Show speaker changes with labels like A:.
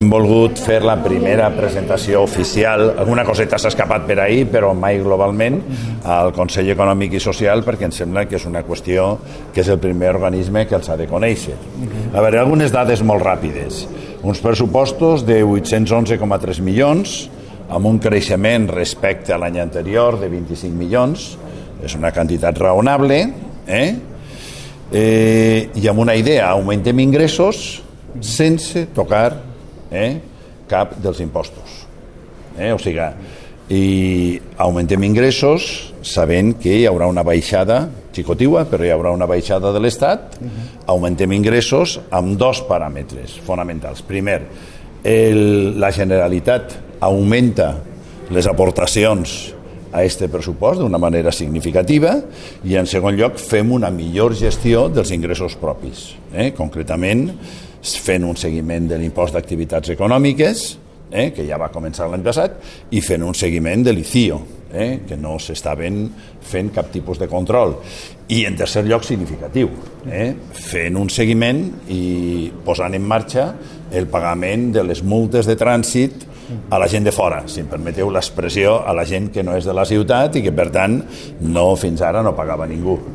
A: volgut fer la primera presentació oficial, alguna coseta s'ha escapat per ahir, però mai globalment, al Consell Econòmic i Social, perquè em sembla que és una qüestió que és el primer organisme que els ha de conèixer. A veure, algunes dades molt ràpides. Uns pressupostos de 811,3 milions, amb un creixement respecte a l'any anterior de 25 milions, és una quantitat raonable, i amb una idea, augmentem ingressos sense tocar cap dels impostos. O sigui, i augmentem ingressos sabent que hi haurà una baixada xicotiua, però hi haurà una baixada de l'Estat. Augmentem ingressos amb dos paràmetres fonamentals. Primer, la Generalitat augmenta les aportacions a este pressupost d'una manera significativa i, en segon lloc, fem una millor gestió dels ingressos propis. Concretament, fent un seguiment de l'impost d'activitats econòmiques, que ja va començar l'any passat, i fent un seguiment de l'ICIO, que no s'estaven fent cap tipus de control. I, en tercer lloc, significatiu, fent un seguiment i posant en marxa el pagament de les multes de trànsit a la gent de fora, si em permeteu l'expressió, a la gent que no és de la ciutat i que, per tant, fins ara no pagava ningú.